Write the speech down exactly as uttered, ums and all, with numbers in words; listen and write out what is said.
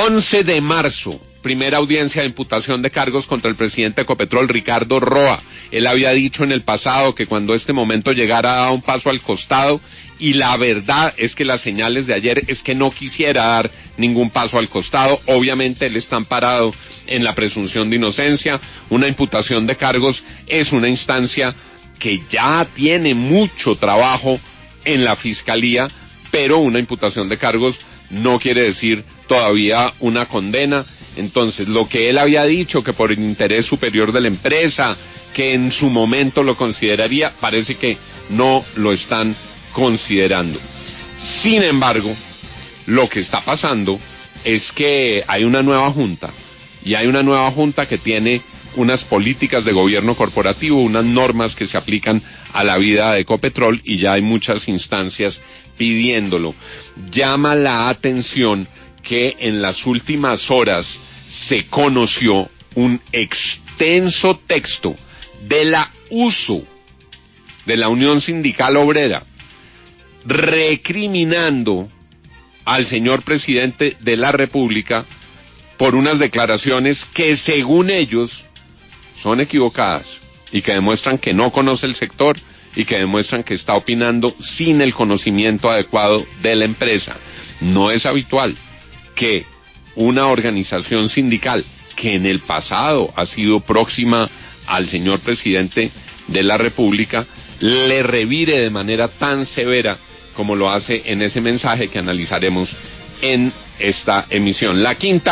once de marzo, primera audiencia de imputación de cargos contra el presidente de Ecopetrol, Ricardo Roa. Él había dicho en el pasado que cuando este momento llegara daba un paso al costado, y la verdad es que las señales de ayer es que no quisiera dar ningún paso al costado. Obviamente él está amparado en la presunción de inocencia. Una imputación de cargos es una instancia que ya tiene mucho trabajo en la fiscalía, pero una imputación de cargos no quiere decir todavía una condena. Entonces, lo que él había dicho, que por el interés superior de la empresa, que en su momento lo consideraría, parece que no lo están considerando. Sin embargo, lo que está pasando es que hay una nueva junta, y hay una nueva junta que tiene unas políticas de gobierno corporativo, unas normas que se aplican a la vida de Ecopetrol, y ya hay muchas instancias pidiéndolo. Llama la atención que en las últimas horas se conoció un extenso texto de la U S O, de la Unión Sindical Obrera, recriminando al señor presidente de la República por unas declaraciones que, según ellos, son equivocadas y que demuestran que no conoce el sector y que demuestran que está opinando sin el conocimiento adecuado de la empresa. No es habitual que una organización sindical que en el pasado ha sido próxima al señor presidente de la República le revire de manera tan severa como lo hace en ese mensaje que analizaremos en esta emisión. La quinta